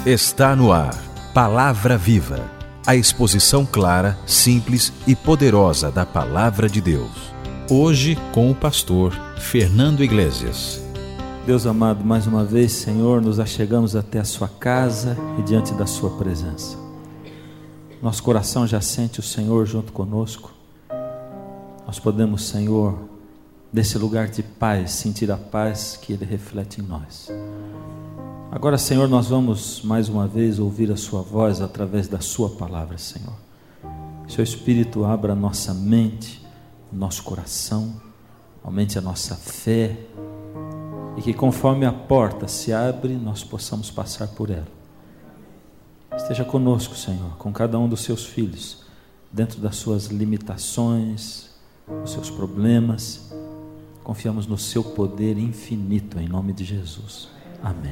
Está no ar, Palavra Viva, a exposição clara, simples e poderosa da Palavra de Deus. Hoje com o pastor Fernando Iglesias. Deus amado, mais uma vez, Senhor, nos achegamos até a sua casa e diante da sua presença. Nosso coração já sente o Senhor junto conosco. Nós podemos, Senhor, desse lugar de paz, sentir a paz que Ele reflete em nós. Agora, Senhor, nós vamos mais uma vez ouvir a sua voz através da sua palavra, Senhor. Seu Espírito abra a nossa mente, o nosso coração, aumente a nossa fé, e que conforme a porta se abre, nós possamos passar por ela. Esteja conosco, Senhor, com cada um dos seus filhos, dentro das suas limitações, dos seus problemas. Confiamos no seu poder infinito, em nome de Jesus. Amém.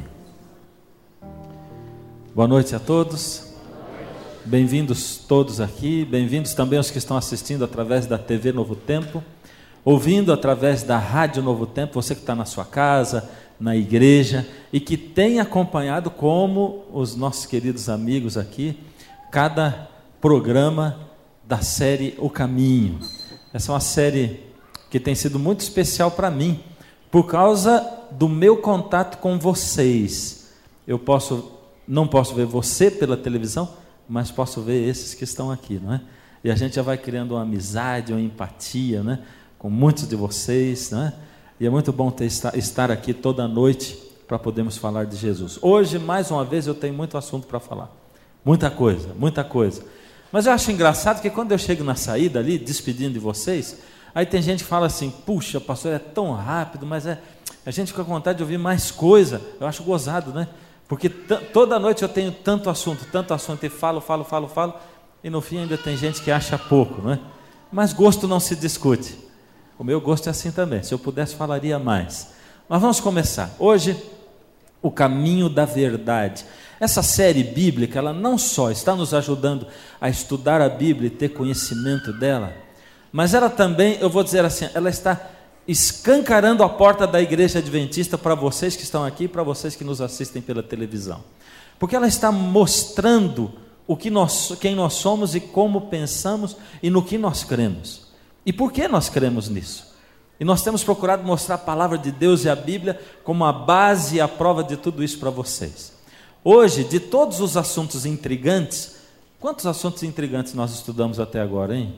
Boa noite a todos. Bem-vindos todos aqui, bem-vindos também aos que estão assistindo através da TV Novo Tempo, ouvindo através da Rádio Novo Tempo, você que está na sua casa, na igreja, e que tem acompanhado, como os nossos queridos amigos aqui, cada programa da série O Caminho. Essa é uma série que tem sido muito especial para mim, por causa do meu contato com vocês. Não posso ver você pela televisão, mas posso ver esses que estão aqui, não é? E a gente já vai criando uma amizade, uma empatia, né, com muitos de vocês, não é? E é muito bom estar aqui toda noite para podermos falar de Jesus. Hoje, mais uma vez, eu tenho muito assunto para falar. Muita coisa, muita coisa. Mas eu acho engraçado que quando eu chego na saída ali, despedindo de vocês, aí tem gente que fala assim: puxa, pastor, é tão rápido, mas a gente fica com vontade de ouvir mais coisa. Eu acho gozado, né? Porque toda noite eu tenho tanto assunto, e falo, e no fim ainda tem gente que acha pouco, não é? Mas gosto não se discute. O meu gosto é assim também. Se eu pudesse, falaria mais. Mas vamos começar. Hoje, o caminho da verdade. Essa série bíblica, ela não só está nos ajudando a estudar a Bíblia e ter conhecimento dela, mas ela também, eu vou dizer assim, ela está escancarando a porta da igreja adventista para vocês que estão aqui e para vocês que nos assistem pela televisão. Porque ela está mostrando quem nós somos e como pensamos e no que nós cremos. E por que nós cremos nisso? E nós temos procurado mostrar a palavra de Deus e a Bíblia como a base e a prova de tudo isso para vocês. Hoje, de todos os assuntos intrigantes, quantos assuntos intrigantes nós estudamos até agora, hein?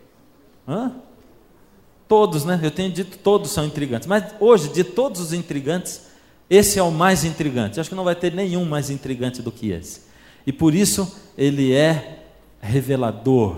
Todos, né? Eu tenho dito todos são intrigantes, mas hoje, de todos os intrigantes, esse é o mais intrigante. Acho que não vai ter nenhum mais intrigante do que esse. E por isso, ele é revelador,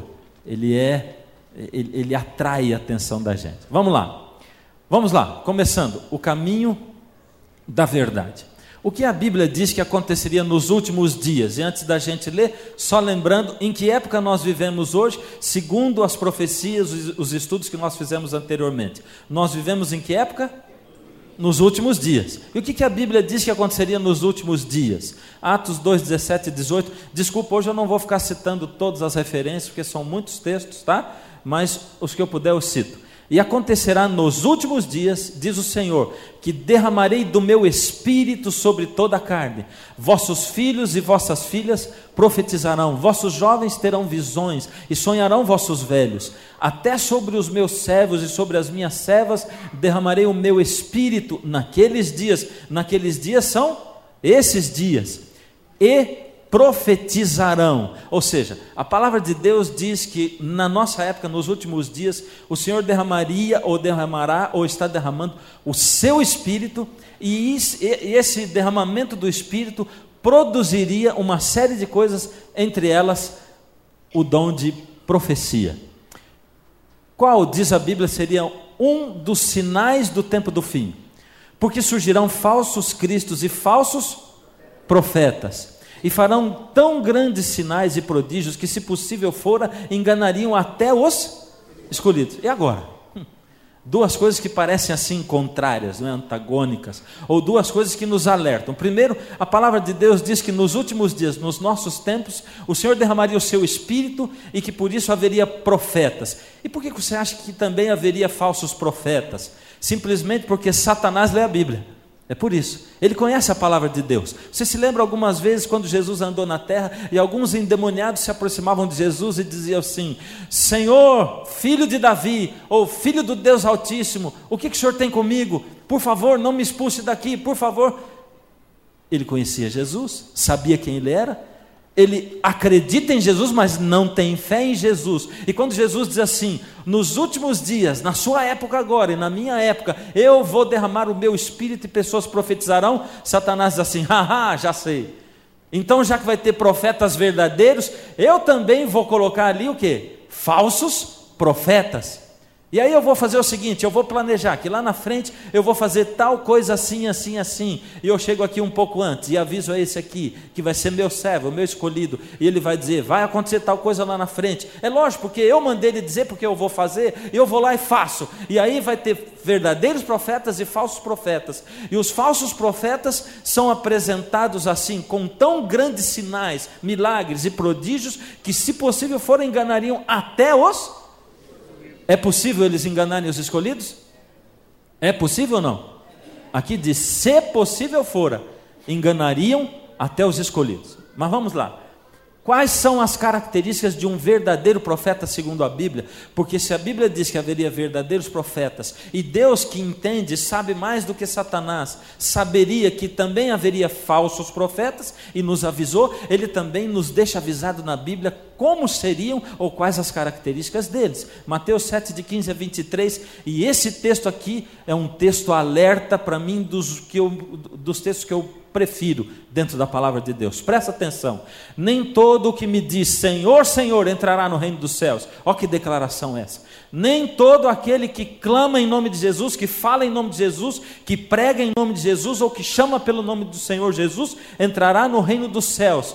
ele atrai a atenção da gente. Vamos lá, começando, o caminho da verdade. O que a Bíblia diz que aconteceria nos últimos dias? E antes da gente ler, só lembrando em que época nós vivemos hoje, segundo as profecias, os estudos que nós fizemos anteriormente. Nós vivemos em que época? Nos últimos dias. E o que a Bíblia diz que aconteceria nos últimos dias? Atos 2, 17 e 18. Desculpa, hoje eu não vou ficar citando todas as referências, porque são muitos textos, tá? Mas os que eu puder eu cito. E acontecerá nos últimos dias, diz o Senhor, que derramarei do meu espírito sobre toda a carne. Vossos filhos e vossas filhas profetizarão, vossos jovens terão visões e sonharão vossos velhos. Até sobre os meus servos e sobre as minhas servas derramarei o meu espírito naqueles dias são esses dias, e profetizarão. Ou seja, a palavra de Deus diz que na nossa época, nos últimos dias, o Senhor derramaria ou derramará ou está derramando o seu Espírito, e esse derramamento do Espírito produziria uma série de coisas, entre elas o dom de profecia. Qual, diz a Bíblia, seria um dos sinais do tempo do fim? Porque surgirão falsos cristos e falsos profetas, e farão tão grandes sinais e prodígios que, se possível fora, enganariam até os escolhidos. E agora? Duas coisas que parecem assim contrárias, não é? Antagônicas, ou duas coisas que nos alertam. Primeiro, a palavra de Deus diz que nos últimos dias, nos nossos tempos, o Senhor derramaria o seu Espírito e que por isso haveria profetas. E por que você acha que também haveria falsos profetas? Simplesmente porque Satanás lê a Bíblia. É por isso, ele conhece a palavra de Deus. Você se lembra algumas vezes quando Jesus andou na terra e alguns endemoniados se aproximavam de Jesus e diziam assim: Senhor, filho de Davi, ou filho do Deus Altíssimo, o que o Senhor tem comigo? Por favor, não me expulse daqui, por favor. Ele conhecia Jesus, sabia quem ele era, ele acredita em Jesus, mas não tem fé em Jesus. E quando Jesus diz assim: nos últimos dias, na sua época agora e na minha época, eu vou derramar o meu espírito e pessoas profetizarão, Satanás diz assim: haha, já sei. Então, já que vai ter profetas verdadeiros, eu também vou colocar ali o quê? Falsos profetas. E aí eu vou fazer o seguinte, eu vou planejar que lá na frente eu vou fazer tal coisa assim, assim, assim, e eu chego aqui um pouco antes e aviso a esse aqui, que vai ser meu servo, meu escolhido, e ele vai dizer, vai acontecer tal coisa lá na frente. É lógico, porque eu mandei ele dizer porque eu vou fazer, e eu vou lá e faço. E aí vai ter verdadeiros profetas e falsos profetas, e os falsos profetas são apresentados assim, com tão grandes sinais, milagres e prodígios, que se possível for enganariam até os... É possível eles enganarem os escolhidos? É possível ou não? Aqui diz, se possível fora, enganariam até os escolhidos. Mas vamos lá. Quais são as características de um verdadeiro profeta segundo a Bíblia? Porque se a Bíblia diz que haveria verdadeiros profetas, e Deus que entende, sabe mais do que Satanás, saberia que também haveria falsos profetas, e nos avisou, ele também nos deixa avisado na Bíblia como seriam ou quais as características deles. Mateus 7, de 15 a 23, e esse texto aqui é um texto alerta para mim dos textos que eu prefiro dentro da palavra de Deus. Presta atenção, nem todo o que me diz Senhor, Senhor entrará no reino dos céus. Olha que declaração é essa. Nem todo aquele que clama em nome de Jesus, que fala em nome de Jesus, que prega em nome de Jesus, ou que chama pelo nome do Senhor Jesus, entrará no reino dos céus,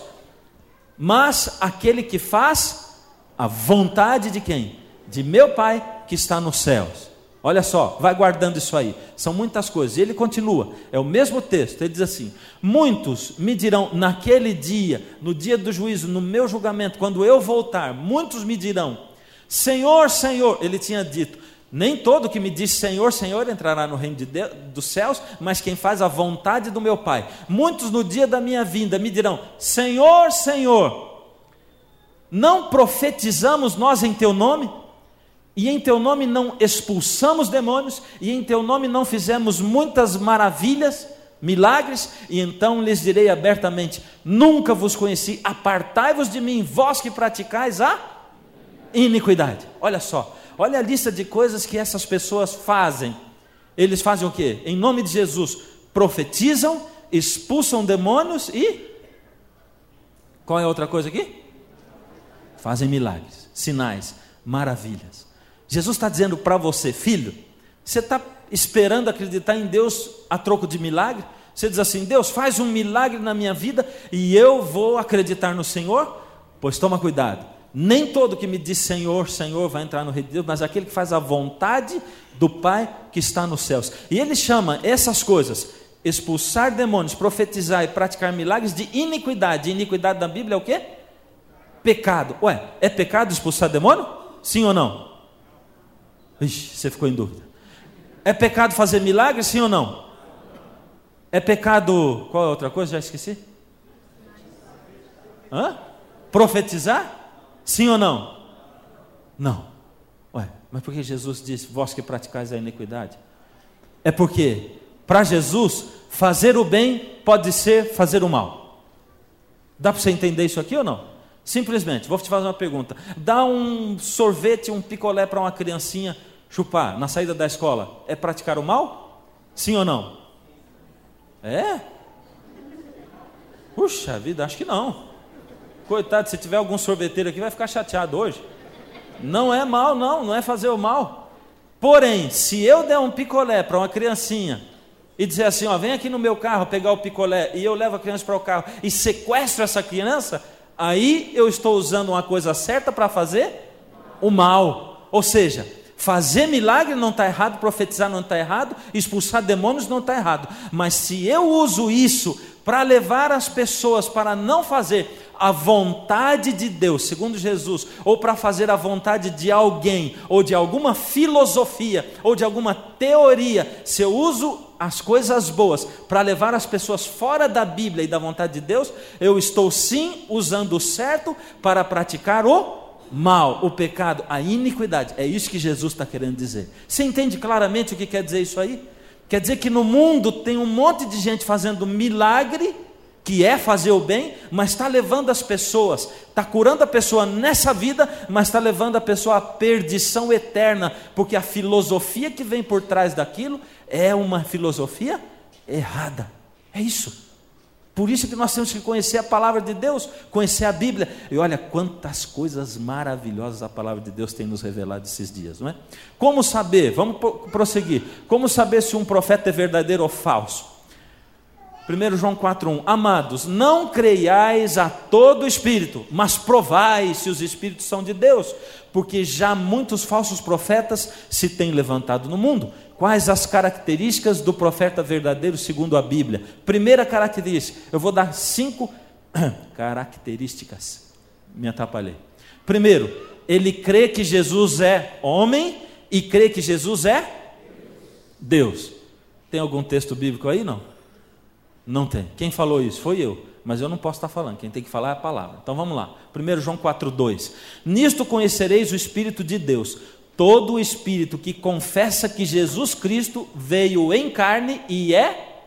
mas aquele que faz a vontade de quem? De meu Pai que está nos céus. Olha só, vai guardando isso aí, são muitas coisas. E ele continua, é o mesmo texto, ele diz assim: muitos me dirão naquele dia, no dia do juízo, no meu julgamento, quando eu voltar, muitos me dirão, Senhor, Senhor. Ele tinha dito, nem todo que me diz Senhor, Senhor entrará no reino dos céus, mas quem faz a vontade do meu Pai. Muitos no dia da minha vinda me dirão, Senhor, Senhor, não profetizamos nós em teu nome? E em teu nome não expulsamos demônios, e em teu nome não fizemos muitas maravilhas, milagres? E então lhes direi abertamente, nunca vos conheci, apartai-vos de mim, vós que praticais a iniquidade. Olha só, olha a lista de coisas que essas pessoas fazem. Eles fazem o quê? Em nome de Jesus, profetizam, expulsam demônios e... qual é a outra coisa aqui? Fazem milagres, sinais, maravilhas. Jesus está dizendo para você, filho, você está esperando acreditar em Deus a troco de milagre? Você diz assim, Deus faz um milagre na minha vida e eu vou acreditar no Senhor? Pois toma cuidado, nem todo que me diz Senhor, Senhor vai entrar no reino de Deus, mas aquele que faz a vontade do Pai que está nos céus. E ele chama essas coisas, expulsar demônios, profetizar e praticar milagres, de iniquidade. Iniquidade da Bíblia é o quê? Pecado. Ué, é pecado expulsar demônio? Sim ou não? Ixi, você ficou em dúvida. É pecado fazer milagre, sim ou não? É pecado, qual é a outra coisa? Já esqueci? Profetizar? Sim ou não? Não. Ué, mas por que Jesus disse, vós que praticais a iniquidade? É porque, para Jesus, fazer o bem pode ser fazer o mal. Dá para você entender isso aqui ou não? Simplesmente, vou te fazer uma pergunta. Dá um sorvete, um picolé para uma criancinha chupar na saída da escola, é praticar o mal? Sim ou não? É? Puxa vida, acho que não. Coitado, se tiver algum sorveteiro aqui vai ficar chateado hoje. Não é mal, não é fazer o mal. Porém, se eu der um picolé para uma criancinha e dizer assim, ó, vem aqui no meu carro pegar o picolé, e eu levo a criança para o carro e sequestro essa criança, aí eu estou usando uma coisa certa para fazer o mal. Ou seja, fazer milagre não está errado, profetizar não está errado, expulsar demônios não está errado. Mas se eu uso isso para levar as pessoas para não fazer a vontade de Deus, segundo Jesus, ou para fazer a vontade de alguém, ou de alguma filosofia, ou de alguma teoria, se eu uso as coisas boas para levar as pessoas fora da Bíblia e da vontade de Deus, eu estou sim usando o certo para praticar o mal, o pecado, a iniquidade. É isso que Jesus está querendo dizer. Você entende claramente o que quer dizer isso aí? Quer dizer que no mundo tem um monte de gente fazendo milagre, que é fazer o bem, mas está levando as pessoas, está curando a pessoa nessa vida, mas está levando a pessoa à perdição eterna, porque a filosofia que vem por trás daquilo é uma filosofia errada. É isso. Por isso que nós temos que conhecer a palavra de Deus, conhecer a Bíblia. E olha quantas coisas maravilhosas a palavra de Deus tem nos revelado esses dias, não é? Como saber? Vamos prosseguir. Como saber se um profeta é verdadeiro ou falso? 1 João 4,1: Amados, não creiais a todo espírito, mas provai se os espíritos são de Deus, porque já muitos falsos profetas se têm levantado no mundo. Quais as características do profeta verdadeiro segundo a Bíblia? Primeira característica, eu vou dar 5 características. Me atrapalhei. Primeiro, ele crê que Jesus é homem e crê que Jesus é Deus. Tem algum texto bíblico aí? Não? Não tem. Quem falou isso? Foi eu. Mas eu não posso estar falando, quem tem que falar é a palavra. Então vamos lá. 1 João 4,2: Nisto conhecereis o Espírito de Deus. Todo o espírito que confessa que Jesus Cristo veio em carne e é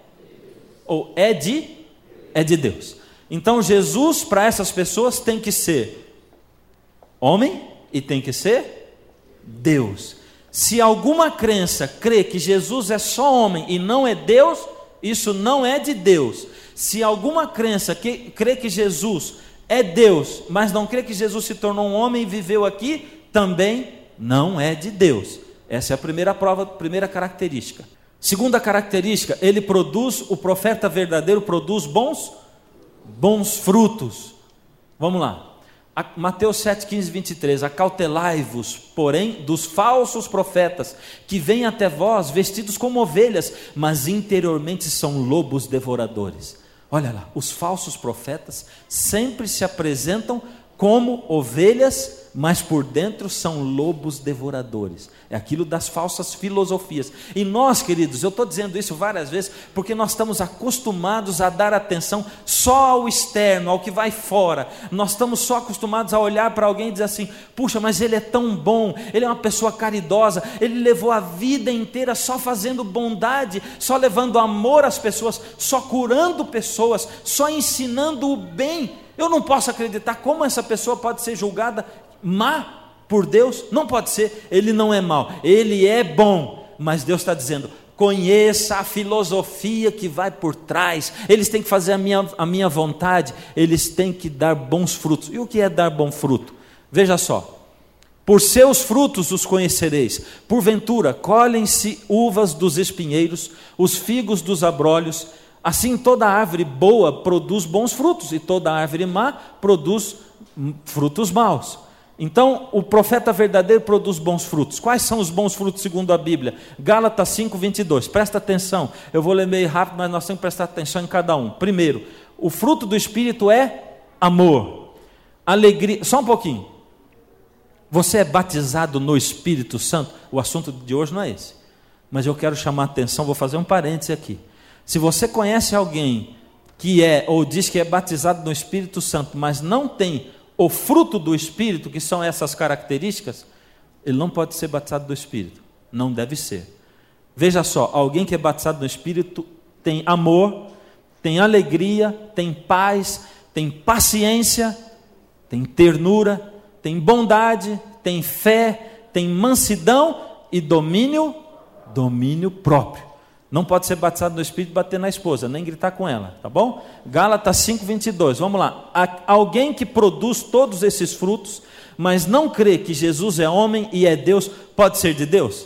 de Deus. Então Jesus, para essas pessoas, tem que ser homem e tem que ser Deus. Se alguma crença crê que Jesus é só homem e não é Deus, isso não é de Deus. Se alguma crença crê que Jesus é Deus, mas não crê que Jesus se tornou um homem e viveu aqui, também não é de Deus. Essa é a primeira prova, primeira característica. Segunda característica, o profeta verdadeiro produz bons frutos. Vamos lá. Mateus 7, 15, 23: Acautelai-vos, porém, dos falsos profetas, que vêm até vós vestidos como ovelhas, mas interiormente são lobos devoradores. Olha lá, os falsos profetas sempre se apresentam como ovelhas, mas por dentro são lobos devoradores. É aquilo das falsas filosofias. E nós, queridos, eu estou dizendo isso várias vezes, porque nós estamos acostumados a dar atenção só ao externo, ao que vai fora. Nós estamos só acostumados a olhar para alguém e dizer assim: puxa, mas ele é tão bom, ele é uma pessoa caridosa, ele levou a vida inteira só fazendo bondade, só levando amor às pessoas, só curando pessoas, só ensinando o bem. Eu não posso acreditar como essa pessoa pode ser julgada má por Deus. Não pode ser. Ele não é mau, ele é bom, mas Deus está dizendo: conheça a filosofia que vai por trás. Eles têm que fazer a minha vontade, eles têm que dar bons frutos. E o que é dar bom fruto? Veja só: por seus frutos os conhecereis. Porventura colhem-se uvas dos espinheiros, os figos dos abrolhos. Assim toda árvore boa produz bons frutos, e toda árvore má produz frutos maus. Então o profeta verdadeiro produz bons frutos. Quais são os bons frutos segundo a Bíblia? Gálatas 5, 22, presta atenção, eu vou ler meio rápido, mas nós temos que prestar atenção em cada um. Primeiro, o fruto do Espírito é amor, alegria. Só um pouquinho. Você é batizado no Espírito Santo? O assunto de hoje não é esse, mas eu quero chamar a atenção, vou fazer um parêntese aqui. Se você conhece alguém que é, ou diz que é batizado no Espírito Santo, mas não tem o fruto do Espírito, que são essas características, ele não pode ser batizado do Espírito, não deve ser. Veja só, alguém que é batizado no Espírito tem amor, tem alegria, tem paz, tem paciência, tem ternura, tem bondade, tem fé, tem mansidão e domínio próprio. Não pode ser batizado no Espírito e bater na esposa, nem gritar com ela, tá bom? Gálatas 5, 22, vamos lá. Alguém que produz todos esses frutos, mas não crê que Jesus é homem e é Deus, pode ser de Deus?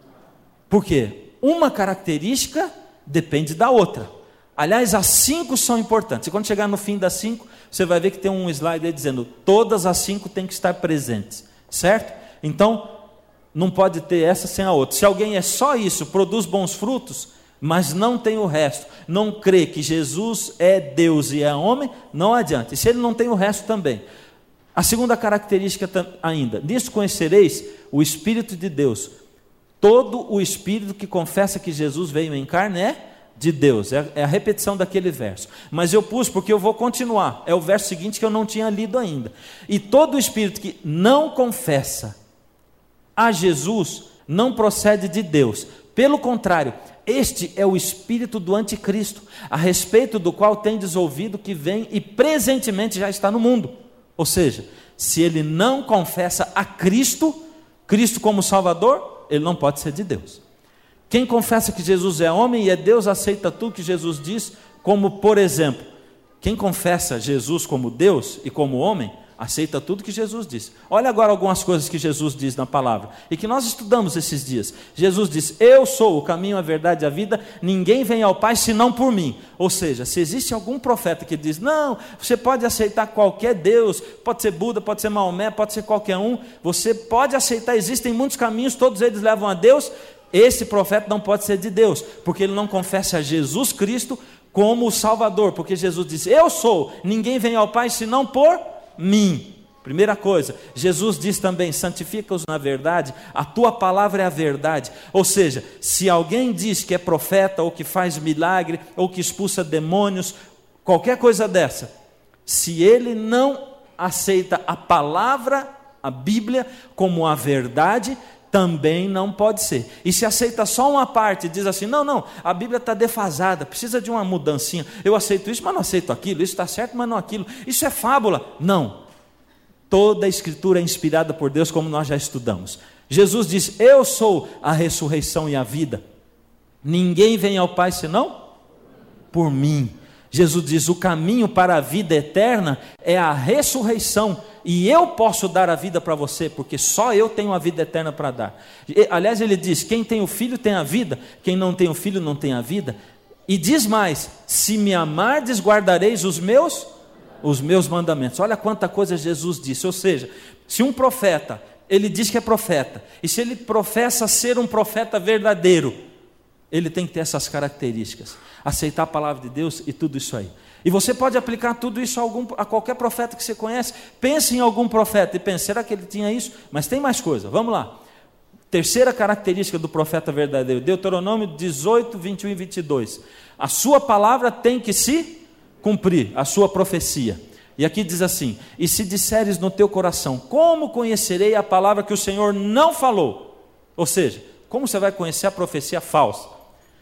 Por quê? Uma característica depende da outra. Aliás, as 5 são importantes. E quando chegar no fim das 5, você vai ver que tem um slide aí dizendo: todas as 5 têm que estar presentes, certo? Então, não pode ter essa sem a outra. Se alguém é só isso, produz bons frutos, mas não tem o resto, não crê que Jesus é Deus e é homem, não adianta. E se ele não tem o resto também. A segunda característica ainda: nisso conhecereis o Espírito de Deus. Todo o espírito que confessa que Jesus veio em carne é de Deus. É a repetição daquele verso. Mas eu pus porque eu vou continuar. É o verso seguinte que eu não tinha lido ainda. E todo o espírito que não confessa a Jesus não procede de Deus. Pelo contrário, este é o espírito do anticristo, a respeito do qual tendes ouvido que vem e presentemente já está no mundo. Ou seja, se ele não confessa a Cristo como Salvador, ele não pode ser de Deus. Quem confessa que Jesus é homem e é Deus, aceita tudo que Jesus diz, como por exemplo, quem confessa Jesus como Deus e como homem, aceita tudo que Jesus diz. Olha agora algumas coisas que Jesus diz na palavra, e que nós estudamos esses dias. Jesus diz: eu sou o caminho, a verdade e a vida, ninguém vem ao Pai senão por mim. Ou seja, se existe algum profeta que diz: não, você pode aceitar qualquer Deus, pode ser Buda, pode ser Maomé, pode ser qualquer um, você pode aceitar, existem muitos caminhos, todos eles levam a Deus. Esse profeta não pode ser de Deus, porque ele não confessa a Jesus Cristo como o Salvador, porque Jesus diz: eu sou, ninguém vem ao Pai senão por mim. Primeira coisa, Jesus diz também: santifica-os na verdade, a tua palavra é a verdade. Ou seja, se alguém diz que é profeta, ou que faz milagre, ou que expulsa demônios, qualquer coisa dessa, se ele não aceita a palavra, a Bíblia, como a verdade, também não pode ser. E se aceita só uma parte, diz assim: não, a Bíblia está defasada, precisa de uma mudancinha, eu aceito isso, mas não aceito aquilo, isso está certo, mas não aquilo, isso é fábula. Não, toda a Escritura é inspirada por Deus, como nós já estudamos. Jesus diz: eu sou a ressurreição e a vida, ninguém vem ao Pai senão por mim. Jesus diz: o caminho para a vida eterna é a ressurreição, e eu posso dar a vida para você, porque só eu tenho a vida eterna para dar. Aliás, ele diz: quem tem o Filho tem a vida, quem não tem o Filho não tem a vida. E diz mais: se me amardes, guardareis os meus mandamentos. Olha quanta coisa Jesus disse. Ou seja, se um profeta, ele diz que é profeta, e se ele professa ser um profeta verdadeiro, ele tem que ter essas características: aceitar a palavra de Deus e tudo isso aí. E você pode aplicar tudo isso a qualquer profeta que você conhece. Pense em algum profeta e pense: será que ele tinha isso? Mas tem mais coisa, vamos lá. Terceira característica do profeta verdadeiro, Deuteronômio 18, 21 e 22. A sua palavra tem que se cumprir, a sua profecia. E aqui diz assim: e se disseres no teu coração: como conhecerei a palavra que o Senhor não falou? Ou seja, como você vai conhecer a profecia falsa?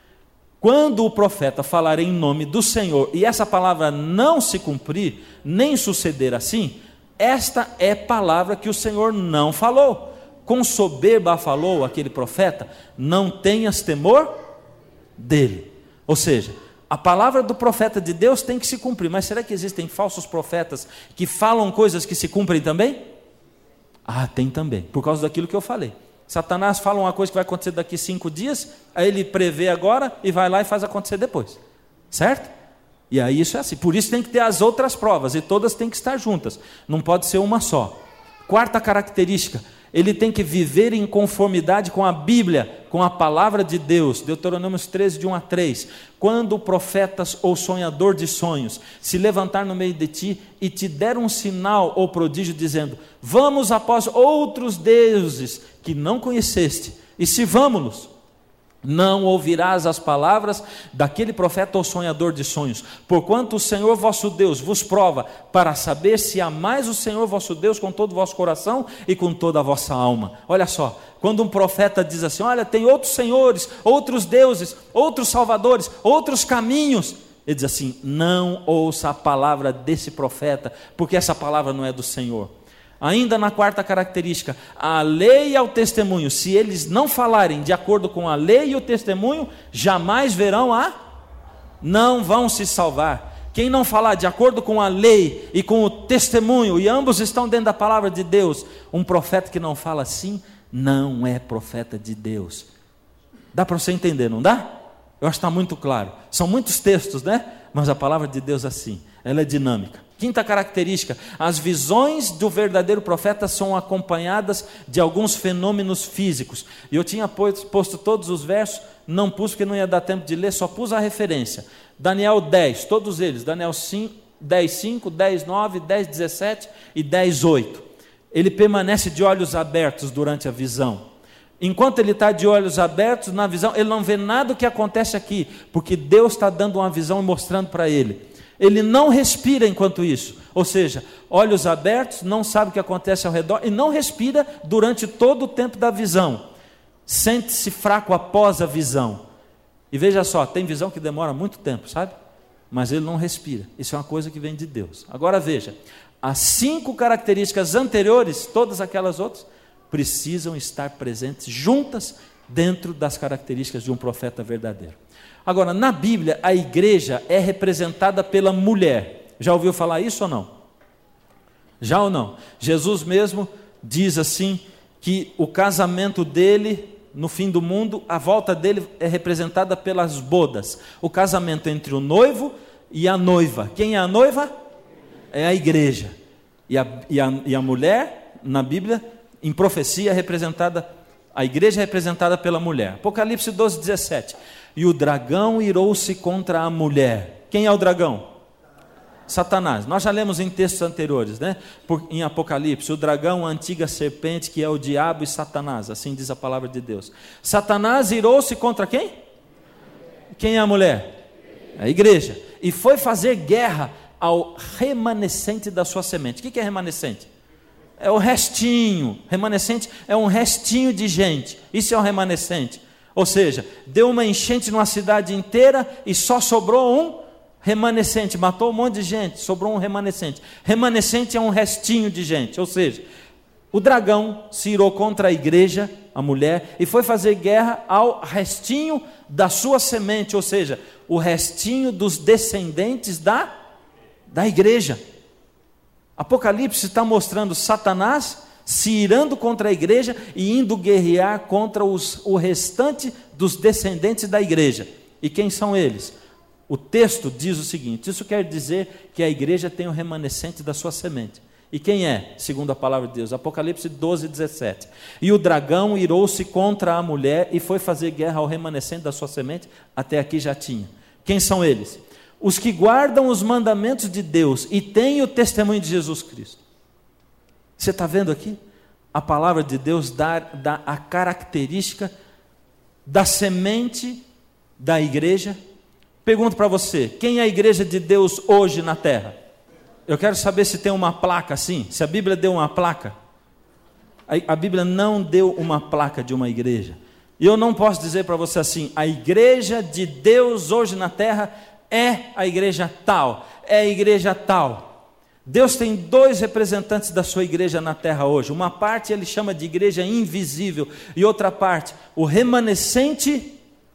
Quando o profeta falar em nome do Senhor e essa palavra não se cumprir, nem suceder assim, esta é palavra que o Senhor não falou. Com soberba falou aquele profeta: não tenhas temor dele. Ou seja, a palavra do profeta de Deus tem que se cumprir. Mas será que existem falsos profetas que falam coisas que se cumprem também? Ah, tem também, por causa daquilo que eu falei. Satanás fala uma coisa que vai acontecer daqui 5 dias, aí ele prevê agora e vai lá e faz acontecer depois, certo? E aí isso é assim. Por isso tem que ter as outras provas, e todas têm que estar juntas, não pode ser uma só. Quarta característica: ele tem que viver em conformidade com a Bíblia, com a palavra de Deus. Deuteronômio 13, de 1 a 3. Quando o profeta ou sonhador de sonhos se levantar no meio de ti e te der um sinal ou prodígio, dizendo: vamos após outros deuses que não conheceste, e sirvamo-los, não ouvirás as palavras daquele profeta ou sonhador de sonhos, porquanto o Senhor vosso Deus vos prova, para saber se amais o Senhor vosso Deus com todo o vosso coração e com toda a vossa alma. Olha só, quando um profeta diz assim: olha, tem outros senhores, outros deuses, outros salvadores, outros caminhos, ele diz assim: não ouça a palavra desse profeta, porque essa palavra não é do Senhor. Ainda na quarta característica, a lei e o testemunho, se eles não falarem de acordo com a lei e o testemunho, jamais não vão se salvar. Quem não falar de acordo com a lei e com o testemunho, e ambos estão dentro da palavra de Deus, um profeta que não fala assim, não é profeta de Deus. Dá para você entender, não dá? Eu acho que está muito claro. São muitos textos, né? Mas a palavra de Deus é assim, ela é dinâmica. Quinta característica: as visões do verdadeiro profeta são acompanhadas de alguns fenômenos físicos. E eu tinha posto todos os versos, não pus porque não ia dar tempo de ler, só pus a referência. Daniel 10, todos eles, Daniel 5, 10, 5, 10, 9, 10, 17 e 10, 8. Ele permanece de olhos abertos durante a visão. Enquanto ele está de olhos abertos na visão, ele não vê nada do que acontece aqui, porque Deus está dando uma visão e mostrando para ele. Ele não respira enquanto isso, ou seja, olhos abertos, não sabe o que acontece ao redor e não respira durante todo o tempo da visão. Sente-se fraco após a visão. E veja só, tem visão que demora muito tempo, sabe? Mas ele não respira. Isso é uma coisa que vem de Deus. Agora veja, as 5 características anteriores, todas aquelas outras, precisam estar presentes juntas dentro das características de um profeta verdadeiro. Agora, na Bíblia, a igreja é representada pela mulher. Já ouviu falar isso ou não? Já ou não? Jesus mesmo diz assim, que o casamento dele, no fim do mundo, a volta dele é representada pelas bodas. O casamento entre o noivo e a noiva. Quem é a noiva? É a igreja. E a mulher, na Bíblia, em profecia, é representada, a igreja é representada pela mulher. Apocalipse 12, 17. E o dragão irou-se contra a mulher. Quem é o dragão? Satanás. Nós já lemos em textos anteriores, né? Em Apocalipse, o dragão, a antiga serpente, que é o diabo e Satanás, assim diz a palavra de Deus. Satanás irou-se contra quem? Quem é a mulher? A igreja. E foi fazer guerra ao remanescente da sua semente. O que é remanescente? É o restinho. Remanescente é um restinho de gente. Isso é o remanescente. Ou seja, deu uma enchente numa cidade inteira e só sobrou um remanescente. Matou um monte de gente, sobrou um remanescente. Remanescente é um restinho de gente. Ou seja, o dragão se irou contra a igreja, a mulher, e foi fazer guerra ao restinho da sua semente. Ou seja, o restinho dos descendentes da igreja. Apocalipse está mostrando Satanás se irando contra a igreja e indo guerrear contra o restante dos descendentes da igreja. E quem são eles? O texto diz o seguinte: isso quer dizer que a igreja tem o remanescente da sua semente. E quem é? Segundo a palavra de Deus, Apocalipse 12, 17. E o dragão irou-se contra a mulher e foi fazer guerra ao remanescente da sua semente. Até aqui já tinha. Quem são eles? Os que guardam os mandamentos de Deus e têm o testemunho de Jesus Cristo. Você está vendo aqui? A palavra de Deus dá a característica da semente da igreja. Pergunto para você, quem é a igreja de Deus hoje na terra? Eu quero saber se tem uma placa assim, se a Bíblia deu uma placa. A Bíblia não deu uma placa de uma igreja. E eu não posso dizer para você assim, a igreja de Deus hoje na terra é a igreja tal, é a igreja tal. Deus tem 2 representantes da sua igreja na terra hoje. Uma parte ele chama de igreja invisível, e outra parte, o remanescente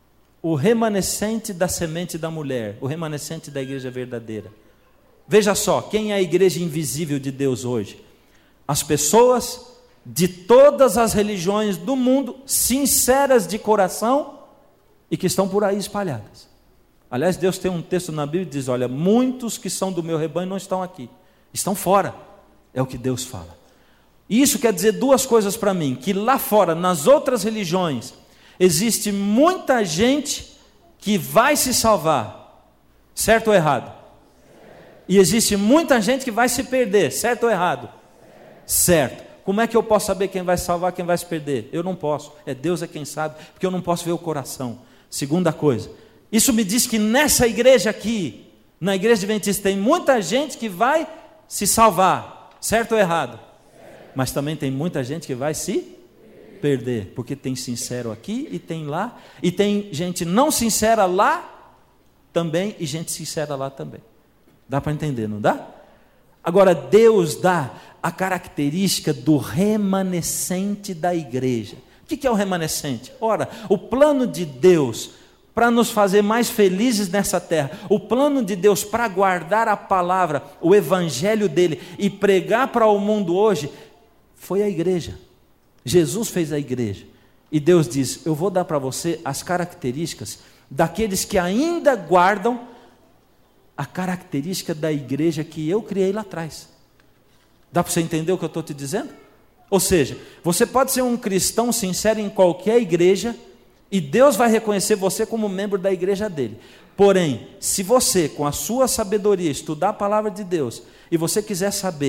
da semente da mulher, o remanescente da igreja verdadeira. Veja só, quem é a igreja invisível de Deus hoje? As pessoas de todas as religiões do mundo, sinceras de coração e que estão por aí espalhadas. Aliás, Deus tem um texto na Bíblia que diz, olha, muitos que são do meu rebanho não estão aqui, estão fora, é o que Deus fala. E isso quer dizer 2 coisas para mim, que lá fora, nas outras religiões, existe muita gente que vai se salvar, certo ou errado? E existe muita gente que vai se perder, certo ou errado? Certo. Como é que eu posso saber quem vai se salvar, quem vai se perder? Eu não posso, Deus é quem sabe, porque eu não posso ver o coração. Segunda coisa, isso me diz que nessa igreja aqui, na igreja adventista, tem muita gente que vai se salvar, certo ou errado? Mas também tem muita gente que vai se perder, porque tem sincero aqui e tem lá, e tem gente não sincera lá também, e gente sincera lá também. Dá para entender, não dá? Agora, Deus dá a característica do remanescente da igreja. O que é o remanescente? Ora, o plano de Deus para nos fazer mais felizes nessa terra, o plano de Deus para guardar a palavra, o evangelho dele e pregar para o mundo hoje, foi a igreja. Jesus fez a igreja. E Deus diz, eu vou dar para você as características daqueles que ainda guardam a característica da igreja que eu criei lá atrás. Dá para você entender o que eu estou te dizendo? Ou seja, você pode ser um cristão sincero em qualquer igreja, e Deus vai reconhecer você como membro da igreja dele. Porém, se você, com a sua sabedoria, estudar a palavra de Deus, e você quiser saber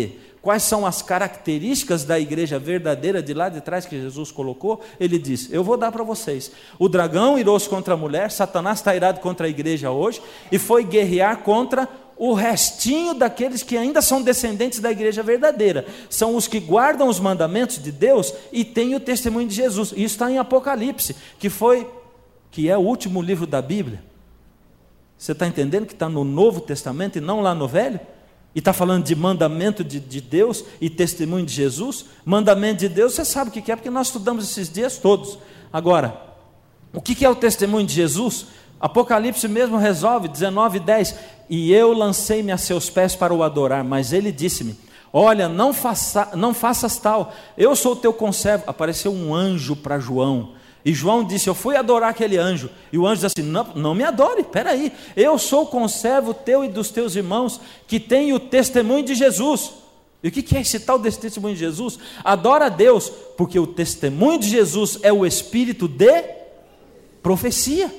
quais são as características da igreja verdadeira de lá de trás que Jesus colocou, ele diz: eu vou dar para vocês. O dragão irou-se contra a mulher, Satanás está irado contra a igreja hoje, e foi guerrear contra o restinho daqueles que ainda são descendentes da igreja verdadeira. São os que guardam os mandamentos de Deus e têm o testemunho de Jesus. Isso está em Apocalipse, que é o último livro da Bíblia. Você está entendendo que está no Novo Testamento e não lá no Velho? E está falando de mandamento de Deus e testemunho de Jesus? Mandamento de Deus, você sabe o que é, porque nós estudamos esses dias todos. Agora, o que é o testemunho de Jesus? Apocalipse mesmo resolve, 19:10, e eu lancei-me a seus pés para o adorar, mas ele disse-me: olha, não faças tal, eu sou o teu conservo. Apareceu um anjo para João, e João disse: eu fui adorar aquele anjo, e o anjo disse assim: não me adore, espera aí, eu sou o conservo teu e dos teus irmãos, que tem o testemunho de Jesus. E o que é esse tal desse testemunho de Jesus? Adora a Deus, porque o testemunho de Jesus é o espírito de profecia.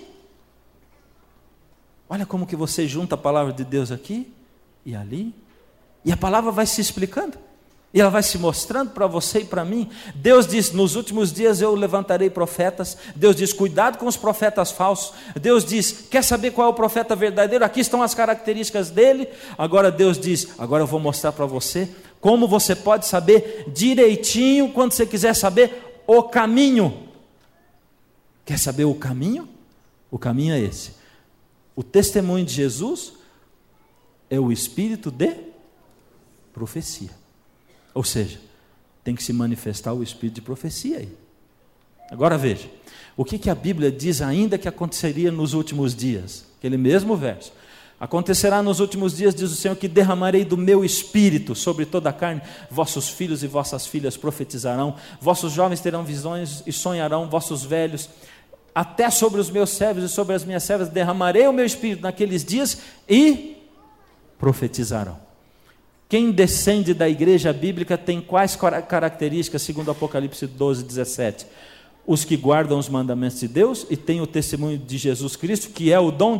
Olha como que você junta a palavra de Deus aqui e ali, e a palavra vai se explicando, e ela vai se mostrando para você e para mim. Deus diz: nos últimos dias eu levantarei profetas. Deus diz: cuidado com os profetas falsos. Deus diz: quer saber qual é o profeta verdadeiro? Aqui estão as características dele. Agora Deus diz: agora eu vou mostrar para você como você pode saber direitinho, quando você quiser saber o caminho. Quer saber o caminho? O caminho é esse. O testemunho de Jesus é o espírito de profecia. Ou seja, tem que se manifestar o espírito de profecia aí. Agora veja, o que a Bíblia diz ainda que aconteceria nos últimos dias? Aquele mesmo verso. Acontecerá nos últimos dias, diz o Senhor, que derramarei do meu espírito sobre toda a carne, vossos filhos e vossas filhas profetizarão, vossos jovens terão visões e sonharão, vossos velhos, até sobre os meus servos e sobre as minhas servas derramarei o meu espírito naqueles dias e profetizarão. Quem descende da igreja bíblica tem quais características, segundo Apocalipse 12:17? Os que guardam os mandamentos de Deus e têm o testemunho de Jesus Cristo, que é o dom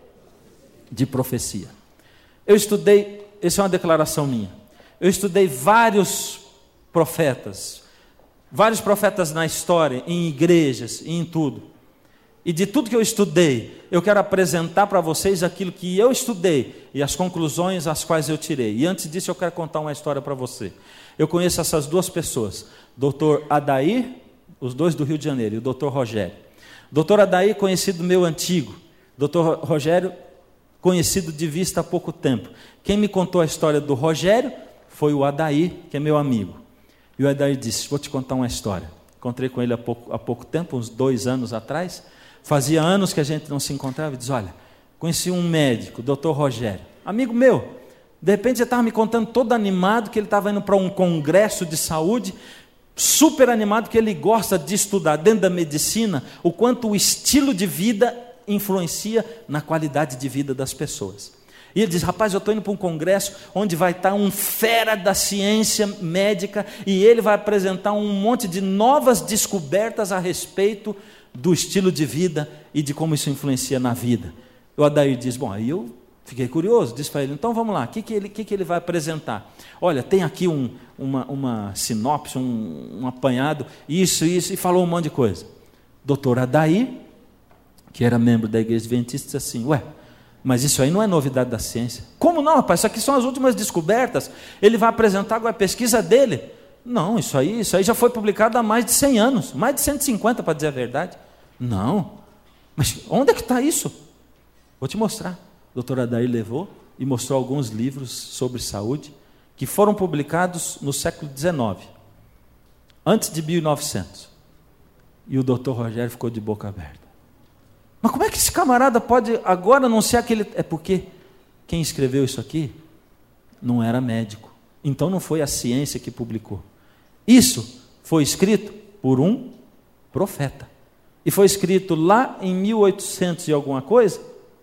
de profecia. Eu estudei, essa é uma declaração minha, eu estudei vários profetas na história, em igrejas e em tudo. E de tudo que eu estudei, eu quero apresentar para vocês aquilo que eu estudei e as conclusões as quais eu tirei. E antes disso eu quero contar uma história para você. Eu conheço essas duas pessoas, Dr. Adair, os dois do Rio de Janeiro, e o Dr. Rogério. Dr. Adair, conhecido meu antigo, Dr. Rogério, conhecido de vista há pouco tempo. Quem me contou a história do Rogério foi o Adair, que é meu amigo. E o Adair disse: vou te contar uma história. Encontrei com ele há pouco tempo, uns 2 anos atrás. Fazia anos que a gente não se encontrava. E diz: olha, conheci um médico, o Dr. Rogério, amigo meu. De repente ele estava me contando todo animado que ele estava indo para um congresso de saúde, super animado, que ele gosta de estudar dentro da medicina o quanto o estilo de vida influencia na qualidade de vida das pessoas. E ele diz: rapaz, eu estou indo para um congresso onde vai estar um fera da ciência médica e ele vai apresentar um monte de novas descobertas a respeito do estilo de vida e de como isso influencia na vida. O Adair diz: bom, aí eu fiquei curioso, disse para ele: então vamos lá, o que ele vai apresentar? Olha, tem aqui uma sinopse, um apanhado, isso, e falou um monte de coisa. Doutor Adair, que era membro da igreja adventista, disse assim: ué, mas isso aí não é novidade da ciência. Como não, rapaz? Isso aqui são as últimas descobertas. Ele vai apresentar agora a pesquisa dele. Não, isso aí já foi publicado há mais de 100 anos, mais de 150 para dizer a verdade. Não, mas onde é que está isso? Vou te mostrar. O doutor Adair levou e mostrou alguns livros sobre saúde que foram publicados no século XIX, antes de 1900. E o doutor Rogério ficou de boca aberta. Mas como é que esse camarada pode agora anunciar que ele... É porque quem escreveu isso aqui não era médico. Então não foi a ciência que publicou. Isso foi escrito por um profeta. E foi escrito lá em 1800 e alguma coisa,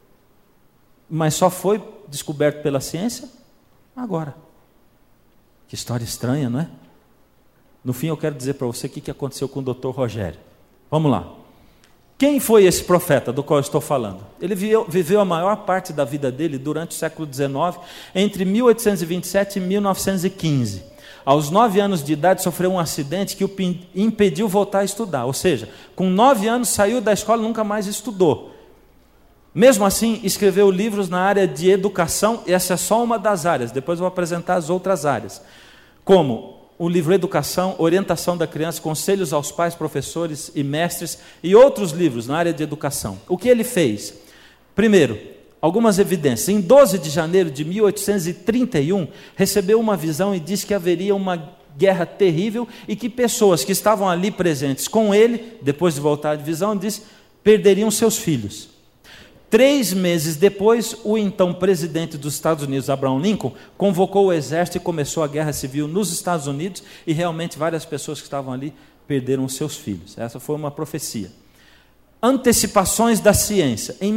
mas só foi descoberto pela ciência agora. Que história estranha, não é? No fim eu quero dizer para você o que aconteceu com o Dr. Rogério. Vamos lá. Quem foi esse profeta do qual eu estou falando? Ele viveu a maior parte da vida dele durante o século XIX, entre 1827 e 1915. Aos 9 anos de idade sofreu um acidente que o impediu voltar a estudar. Ou seja, com 9 anos saiu da escola e nunca mais estudou. Mesmo assim, escreveu livros na área de educação, e essa é só uma das áreas, depois eu vou apresentar as outras áreas. Como o livro Educação, Orientação da Criança, Conselhos aos Pais, Professores e Mestres, e outros livros na área de educação. O que ele fez? Primeiro, algumas evidências. Em 12 de janeiro de 1831, recebeu uma visão e disse que haveria uma guerra terrível e que pessoas que estavam ali presentes com ele, depois de voltar de visão, disse, perderiam seus filhos. 3 meses depois, o então presidente dos Estados Unidos, Abraham Lincoln, convocou o exército e começou a guerra civil nos Estados Unidos, e realmente várias pessoas que estavam ali perderam seus filhos. Essa foi uma profecia. Antecipações da ciência. Em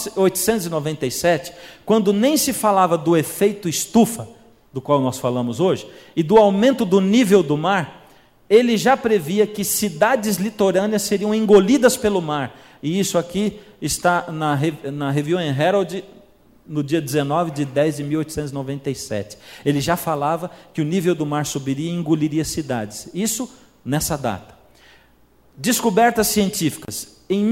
1897, quando nem se falava do efeito estufa, do qual nós falamos hoje, e do aumento do nível do mar, ele já previa que cidades litorâneas seriam engolidas pelo mar. E isso aqui está na Review and Herald, no dia 19 de 10 de 1897. Ele já falava que o nível do mar subiria e engoliria cidades. Isso nessa data. Descobertas científicas. Em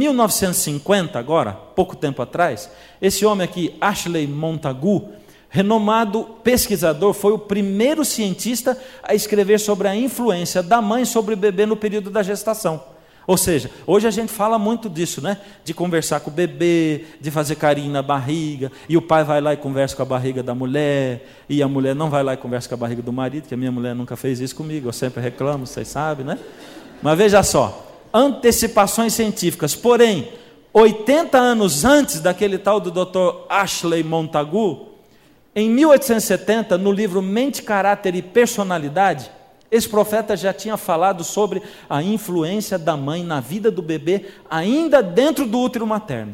1950, agora, pouco tempo atrás, esse homem aqui, Ashley Montagu, renomado pesquisador, foi o primeiro cientista a escrever sobre a influência da mãe sobre o bebê no período da gestação. Ou seja, hoje a gente fala muito disso, né? De conversar com o bebê, de fazer carinho na barriga, e o pai vai lá e conversa com a barriga da mulher, e a mulher não vai lá e conversa com a barriga do marido, que a minha mulher nunca fez isso comigo, eu sempre reclamo, vocês sabem, né? Mas veja só, antecipações científicas, porém, 80 anos antes daquele tal do Dr. Ashley Montagu, em 1870, no livro Mente, Caráter e Personalidade, esse profeta já tinha falado sobre a influência da mãe na vida do bebê, ainda dentro do útero materno.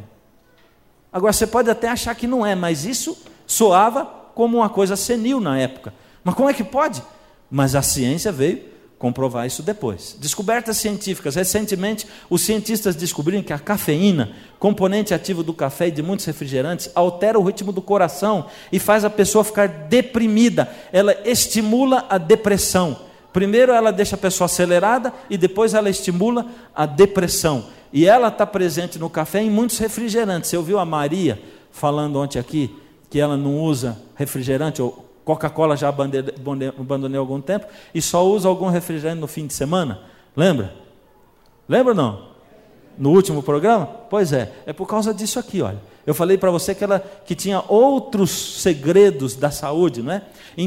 Agora, você pode até achar que não é, mas isso soava como uma coisa senil na época. Mas como é que pode? Mas a ciência veio comprovar isso depois. Descobertas científicas. Recentemente, os cientistas descobriram que a cafeína, componente ativo do café e de muitos refrigerantes, altera o ritmo do coração e faz a pessoa ficar deprimida. Ela estimula a depressão. Primeiro ela deixa a pessoa acelerada e depois ela estimula a depressão. E ela está presente no café em muitos refrigerantes. Você ouviu a Maria falando ontem aqui que ela não usa refrigerante, ou Coca-Cola já abandonei há algum tempo, e só usa algum refrigerante no fim de semana? Lembra? Lembra ou não? No último programa? Pois é por causa disso aqui, olha. Eu falei para você que tinha outros segredos da saúde, não é? Em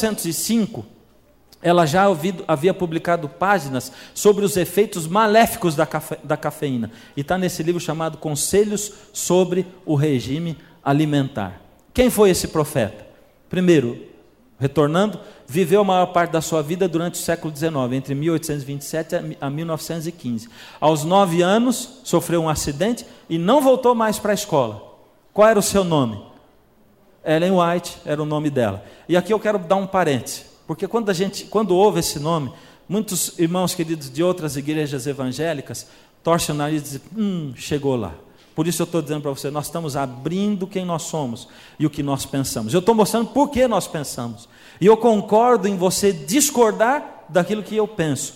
1905, ela já havia publicado páginas sobre os efeitos maléficos da cafeína. E está nesse livro chamado Conselhos sobre o Regime Alimentar. Quem foi esse profeta? Primeiro, retornando, viveu a maior parte da sua vida durante o século XIX, entre 1827 a 1915. Aos 9 anos, sofreu um acidente e não voltou mais para a escola. Qual era o seu nome? Ellen White era o nome dela. E aqui eu quero dar um parêntese. Porque quando ouve esse nome, muitos irmãos queridos de outras igrejas evangélicas torcem o nariz e dizem, chegou lá. Por isso eu estou dizendo para você, nós estamos abrindo quem nós somos e o que nós pensamos. Eu estou mostrando por que nós pensamos. E eu concordo em você discordar daquilo que eu penso,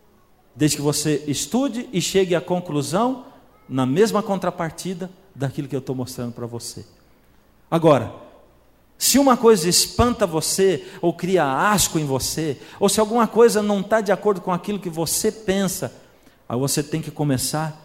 desde que você estude e chegue à conclusão, na mesma contrapartida, daquilo que eu estou mostrando para você. Agora, se uma coisa espanta você, ou cria asco em você, ou se alguma coisa não está de acordo com aquilo que você pensa, aí você tem que começar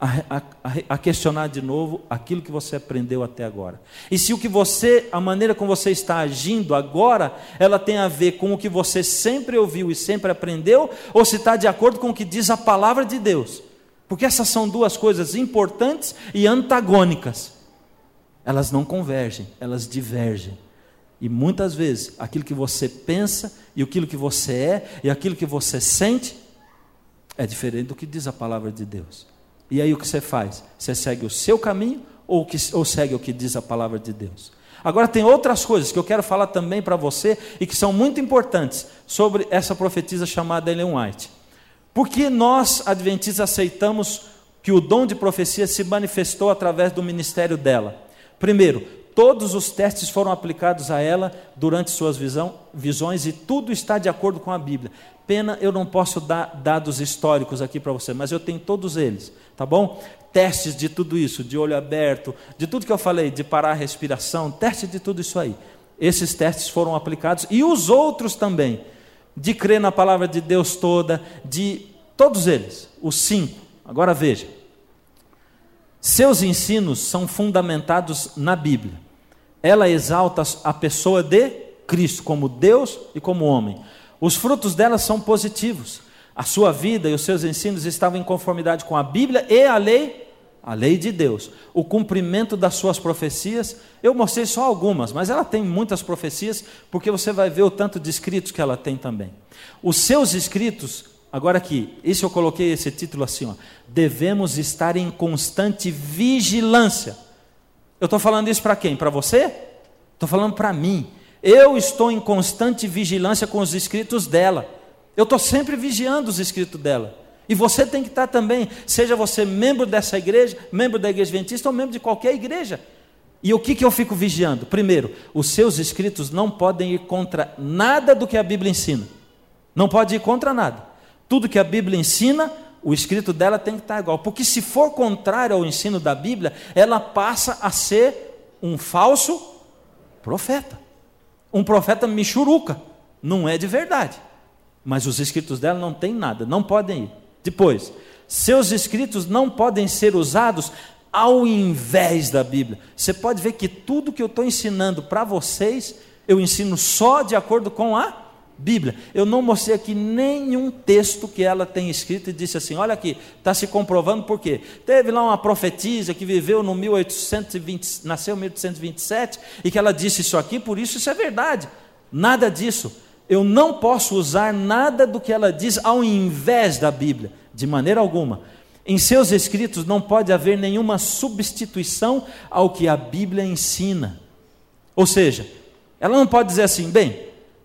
a questionar de novo aquilo que você aprendeu até agora. E se a maneira como você está agindo agora, ela tem a ver com o que você sempre ouviu e sempre aprendeu, ou se está de acordo com o que diz a palavra de Deus. Porque essas são duas coisas importantes e antagônicas. Elas não convergem, elas divergem. E muitas vezes, aquilo que você pensa, e aquilo que você é, e aquilo que você sente, é diferente do que diz a palavra de Deus. E aí o que você faz? Você segue o seu caminho, ou segue o que diz a palavra de Deus? Agora tem outras coisas que eu quero falar também para você, e que são muito importantes, sobre essa profetisa chamada Ellen White. Por que nós, adventistas, aceitamos que o dom de profecia se manifestou através do ministério dela? Primeiro, todos os testes foram aplicados a ela durante suas visões e tudo está de acordo com a Bíblia. Pena, eu não posso dar dados históricos aqui para você, mas eu tenho todos eles, tá bom? Testes de tudo isso, de olho aberto, de tudo que eu falei, de parar a respiração, teste de tudo isso aí. Esses testes foram aplicados e os outros também, de crer na palavra de Deus toda, de todos eles, os 5. Agora veja, seus ensinos são fundamentados na Bíblia. Ela exalta a pessoa de Cristo como Deus e como homem. Os frutos dela são positivos. A sua vida e os seus ensinos estavam em conformidade com a Bíblia e a lei de Deus. O cumprimento das suas profecias, eu mostrei só algumas, mas ela tem muitas profecias, porque você vai ver o tanto de escritos que ela tem também. Os seus escritos, agora aqui, isso eu coloquei esse título assim, ó, devemos estar em constante vigilância. Eu estou falando isso para quem? Para você? Estou falando para mim. Eu estou em constante vigilância com os escritos dela. Eu estou sempre vigiando os escritos dela. E você tem que estar também, seja você membro dessa igreja, membro da igreja adventista ou membro de qualquer igreja. E o que eu fico vigiando? Primeiro, os seus escritos não podem ir contra nada do que a Bíblia ensina. Não pode ir contra nada. Tudo que a Bíblia ensina, o escrito dela tem que estar igual. Porque se for contrário ao ensino da Bíblia, ela passa a ser um falso profeta. Um profeta michuruca. Não é de verdade. Mas os escritos dela não tem nada, não podem ir. Depois, seus escritos não podem ser usados ao invés da Bíblia. Você pode ver que tudo que eu estou ensinando para vocês, eu ensino só de acordo com a Bíblia. Eu não mostrei aqui nenhum texto que ela tenha escrito e disse assim, olha aqui, está se comprovando por quê? Teve lá uma profetisa que viveu no 1820, nasceu em 1827, e que ela disse isso aqui, por isso é verdade. Nada disso. Eu não posso usar nada do que ela diz ao invés da Bíblia, de maneira alguma. Em seus escritos não pode haver nenhuma substituição ao que a Bíblia ensina. Ou seja, ela não pode dizer assim, bem,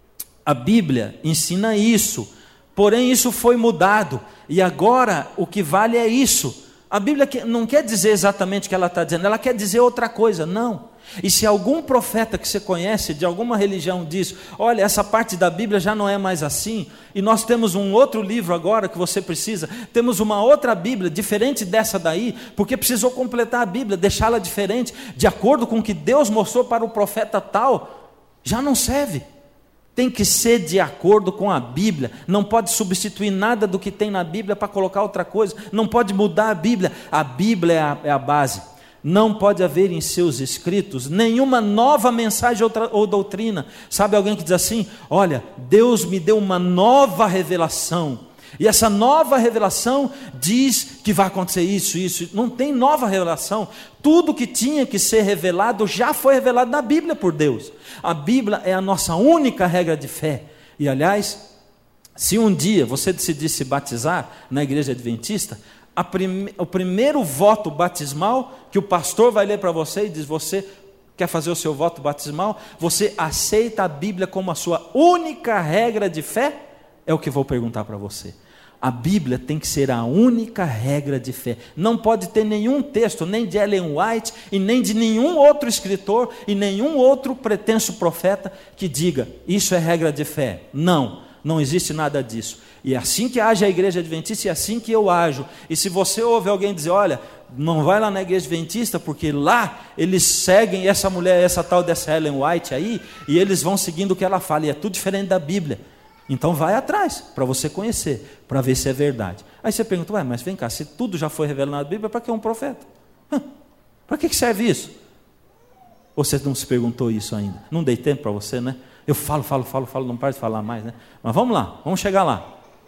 a Bíblia ensina isso, porém isso foi mudado, e agora o que vale é isso. A Bíblia não quer dizer exatamente o que ela está dizendo, ela quer dizer outra coisa, não. E se algum profeta que você conhece, de alguma religião, diz, olha, essa parte da Bíblia já não é mais assim, e nós temos um outro livro agora que você precisa, temos uma outra Bíblia, diferente dessa daí, porque precisou completar a Bíblia, deixá-la diferente, de acordo com o que Deus mostrou para o profeta tal, já não serve. Tem que ser de acordo com a Bíblia, não pode substituir nada do que tem na Bíblia para colocar outra coisa, não pode mudar a Bíblia é a base. Não pode haver em seus escritos nenhuma nova mensagem ou doutrina. Sabe alguém que diz assim, olha, Deus me deu uma nova revelação, e essa nova revelação diz que vai acontecer isso. Não tem nova revelação. Tudo que tinha que ser revelado já foi revelado na Bíblia por Deus. A Bíblia é a nossa única regra de fé. E aliás, se um dia você decidir se batizar na igreja adventista, o primeiro voto batismal que o pastor vai ler para você e diz, você quer fazer o seu voto batismal? Você aceita a Bíblia como a sua única regra de fé? É o que vou perguntar para você. A Bíblia tem que ser a única regra de fé. Não pode ter nenhum texto, nem de Ellen White, e nem de nenhum outro escritor, e nenhum outro pretenso profeta, que diga, isso é regra de fé. Não existe nada disso. E é assim que age a igreja adventista, e é assim que eu ajo. E se você ouve alguém dizer, olha, não vai lá na igreja adventista, porque lá eles seguem essa mulher, essa tal dessa Ellen White aí, e eles vão seguindo o que ela fala, e é tudo diferente da Bíblia. Então vai atrás, para você conhecer, para ver se é verdade. Aí você pergunta, ué, mas vem cá, se tudo já foi revelado na Bíblia, para que um profeta? Para que serve isso? Ou você não se perguntou isso ainda? Não dei tempo para você, né? Eu falo, não paro de falar mais, né? Mas vamos lá, vamos chegar lá.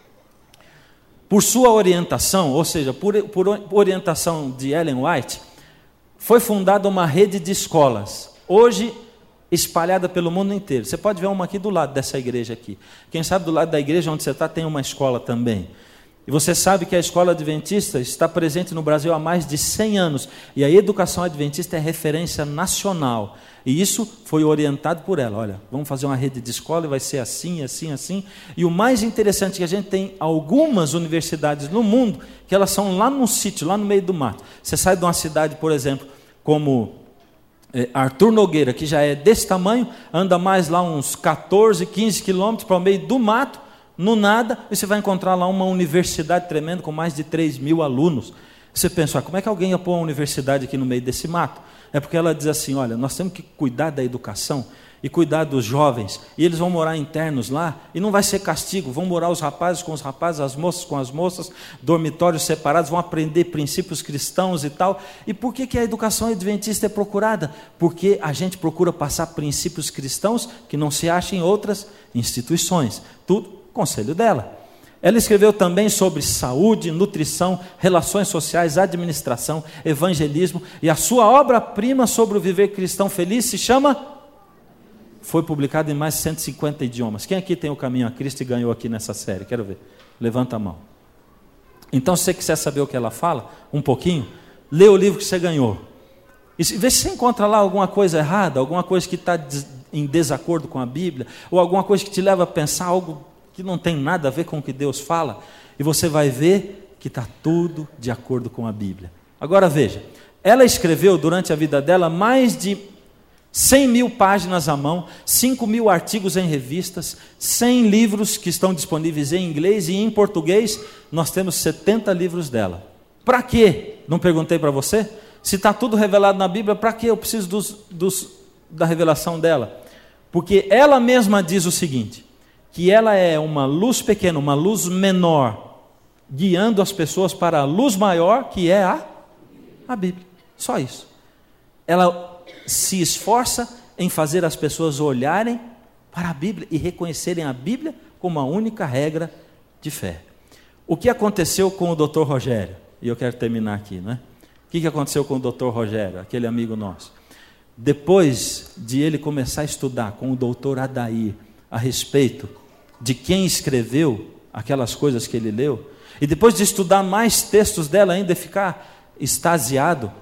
Por sua orientação, ou seja, por orientação de Ellen White, foi fundada uma rede de escolas, hoje espalhada pelo mundo inteiro. Você pode ver uma aqui do lado dessa igreja aqui. Quem sabe do lado da igreja onde você está tem uma escola também. E você sabe que a escola adventista está presente no Brasil há mais de 100 anos. E a educação adventista é referência nacional. E isso foi orientado por ela. Olha, vamos fazer uma rede de escola e vai ser assim, assim, assim. E o mais interessante é que a gente tem algumas universidades no mundo que elas são lá no sítio, lá no meio do mato. Você sai de uma cidade, por exemplo, como Arthur Nogueira, que já é desse tamanho, anda mais lá uns 14, 15 quilômetros para o meio do mato, no nada, e você vai encontrar lá uma universidade tremenda com mais de 3.000 alunos. Você pensa, como é que alguém ia pôr uma universidade aqui no meio desse mato? É porque ela diz assim, olha, nós temos que cuidar da educação e cuidar dos jovens, e eles vão morar internos lá, e não vai ser castigo, vão morar os rapazes com os rapazes, as moças com as moças, dormitórios separados, vão aprender princípios cristãos e tal. E por que a educação adventista é procurada? Porque a gente procura passar princípios cristãos que não se acham em outras instituições. Tudo conselho dela. Ela escreveu também sobre saúde, nutrição, relações sociais, administração, evangelismo, e a sua obra-prima sobre o viver cristão feliz se chama... Foi publicada em mais de 150 idiomas. Quem aqui tem o Caminho a Cristo e ganhou aqui nessa série? Quero ver. Levanta a mão. Então, se você quiser saber o que ela fala, um pouquinho, lê o livro que você ganhou. E vê se você encontra lá alguma coisa errada, alguma coisa que está em desacordo com a Bíblia, ou alguma coisa que te leva a pensar algo que não tem nada a ver com o que Deus fala, e você vai ver que está tudo de acordo com a Bíblia. Agora veja, ela escreveu durante a vida dela mais de 100.000 páginas à mão, 5.000 artigos em revistas, 100 livros que estão disponíveis em inglês e em português. Nós temos 70 livros dela. Para quê? Não perguntei para você? Se está tudo revelado na Bíblia, para que eu preciso da revelação dela? Porque ela mesma diz o seguinte, que ela é uma luz pequena, uma luz menor, guiando as pessoas para a luz maior, que é a Bíblia. Só isso. Ela se esforça em fazer as pessoas olharem para a Bíblia e reconhecerem a Bíblia como a única regra de fé. O que aconteceu com o Dr. Rogério? E eu quero terminar aqui, né? O que aconteceu com o Dr. Rogério, aquele amigo nosso? Depois de ele começar a estudar com o Dr. Adair a respeito de quem escreveu aquelas coisas que ele leu, e depois de estudar mais textos dela ainda, ficar extasiado,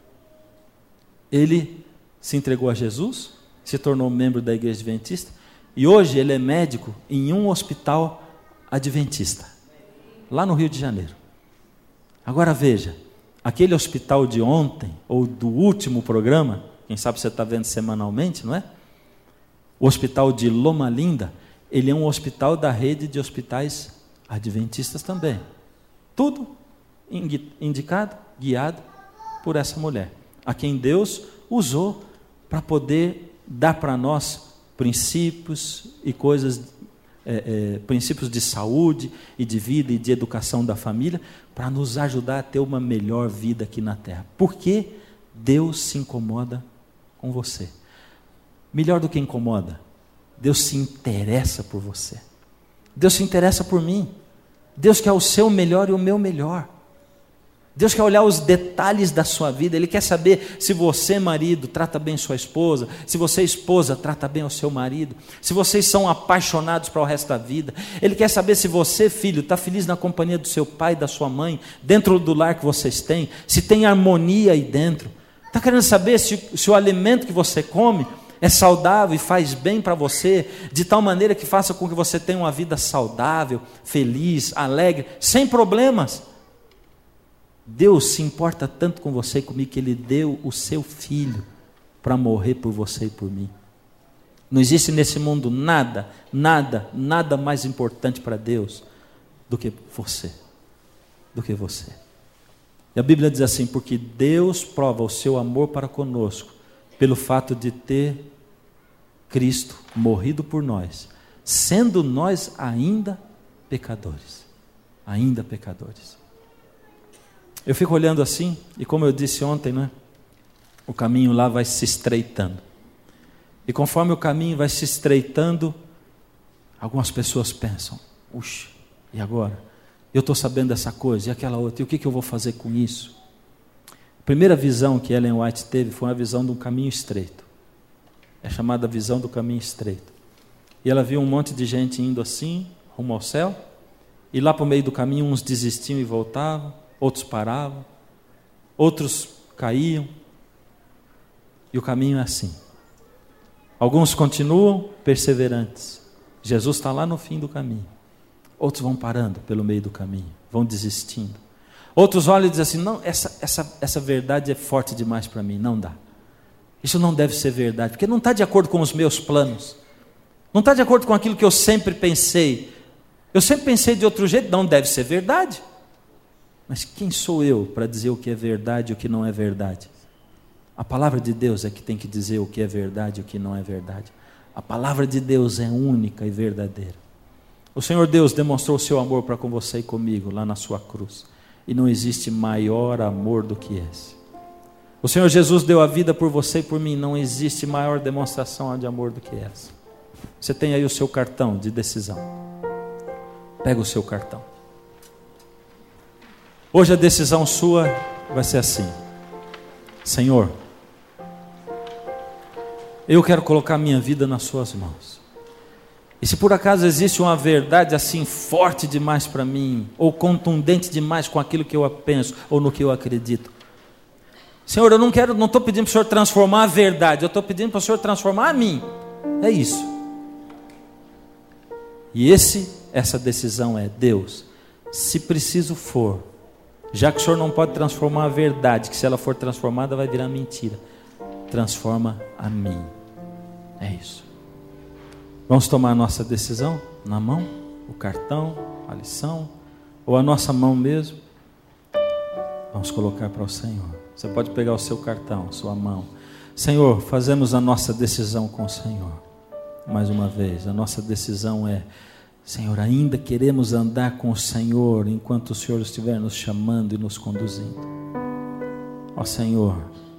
ele se entregou a Jesus, se tornou membro da Igreja Adventista, e hoje ele é médico em um hospital adventista, lá no Rio de Janeiro. Agora veja, aquele hospital de ontem, ou do último programa, quem sabe você está vendo semanalmente, não é? O hospital de Loma Linda, ele é um hospital da rede de hospitais adventistas também. Tudo indicado, guiado por essa mulher, a quem Deus usou para poder dar para nós princípios e coisas, princípios de saúde e de vida e de educação da família, para nos ajudar a ter uma melhor vida aqui na terra. Porque Deus se incomoda com você. Melhor do que incomoda, Deus se interessa por você. Deus se interessa por mim. Deus quer o seu melhor e o meu melhor. Deus quer olhar os detalhes da sua vida. Ele quer saber se você, marido, trata bem sua esposa, se você, esposa, trata bem o seu marido, se vocês são apaixonados para o resto da vida. Ele quer saber se você, filho, está feliz na companhia do seu pai e da sua mãe, dentro do lar que vocês têm, se tem harmonia aí dentro. Está querendo saber se o alimento que você come é saudável e faz bem para você, de tal maneira que faça com que você tenha uma vida saudável, feliz, alegre, sem problemas. Deus se importa tanto com você e comigo que Ele deu o seu Filho para morrer por você e por mim. Não existe nesse mundo nada mais importante para Deus do que você. E a Bíblia diz assim, porque Deus prova o seu amor para conosco, pelo fato de ter Cristo morrido por nós, sendo nós ainda pecadores. Ainda pecadores. Eu fico olhando assim, e como eu disse ontem, né, o caminho lá vai se estreitando. E conforme o caminho vai se estreitando, algumas pessoas pensam, puxa, e agora? Eu estou sabendo dessa coisa, e aquela outra, e o que eu vou fazer com isso? A primeira visão que Ellen White teve foi uma visão de um caminho estreito. É chamada visão do caminho estreito. E ela viu um monte de gente indo assim, rumo ao céu, E lá para o meio do caminho, uns desistiam e voltavam, outros paravam, outros caíam. E o caminho é assim. Alguns continuam perseverantes. Jesus está lá no fim do caminho. Outros vão parando pelo meio do caminho, vão desistindo. Outros olham e dizem assim, não, essa verdade é forte demais para mim, não dá. Isso não deve ser verdade, porque não está de acordo com os meus planos. Não está de acordo com aquilo que eu sempre pensei. Eu sempre pensei de outro jeito, não deve ser verdade. Mas quem sou eu para dizer o que é verdade e o que não é verdade? A palavra de Deus é que tem que dizer o que é verdade e o que não é verdade. A palavra de Deus é única e verdadeira. O Senhor Deus demonstrou o seu amor para com você e comigo lá na sua cruz. E não existe maior amor do que esse. O Senhor Jesus deu a vida por você e por mim. Não existe maior demonstração de amor do que essa. Você tem aí o seu cartão de decisão. Pega o seu cartão. Hoje a decisão sua vai ser assim: Senhor, eu quero colocar minha vida nas suas mãos. E se por acaso existe uma verdade assim forte demais para mim, ou contundente demais com aquilo que eu penso, ou no que eu acredito, Senhor, eu não estou pedindo para o Senhor transformar a verdade, eu estou pedindo para o Senhor transformar a mim. É isso. E essa decisão é: Deus, se preciso for, já que o Senhor não pode transformar a verdade, que se ela for transformada vai virar mentira, transforma a mim. É isso. Vamos tomar a nossa decisão na mão, o cartão, a lição, ou a nossa mão mesmo. Vamos colocar para o Senhor. Você pode pegar o seu cartão, a sua mão. Senhor, fazemos a nossa decisão com o Senhor. Mais uma vez, a nossa decisão é: Senhor, ainda queremos andar com o Senhor enquanto o Senhor estiver nos chamando e nos conduzindo. Ó Senhor,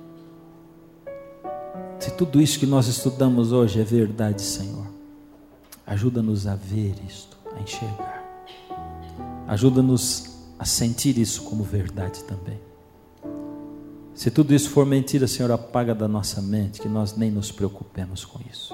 se tudo isso que nós estudamos hoje é verdade, Senhor, ajuda-nos a ver isto, a enxergar. Ajuda-nos a sentir isso como verdade também. Se tudo isso for mentira, Senhor, apaga da nossa mente, que nós nem nos preocupemos com isso.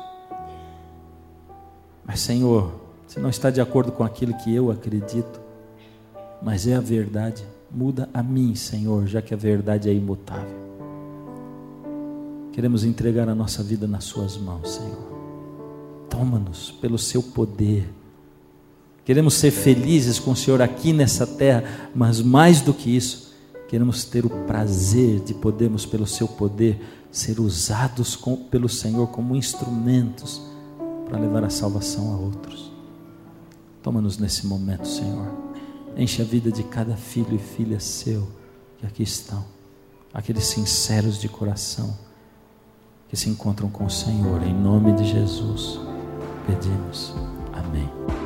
Mas Senhor, se não está de acordo com aquilo que eu acredito, mas é a verdade, muda a mim, Senhor, já que a verdade é imutável. Queremos entregar a nossa vida nas suas mãos, Senhor. Toma-nos pelo seu poder. Queremos ser felizes com o Senhor aqui nessa terra, mas mais do que isso, queremos ter o prazer de podermos, pelo seu poder, ser usados pelo Senhor como instrumentos para levar a salvação a outros. Toma-nos nesse momento, Senhor. Enche a vida de cada filho e filha seu que aqui estão, aqueles sinceros de coração que se encontram com o Senhor. Em nome de Jesus pedimos. Amém.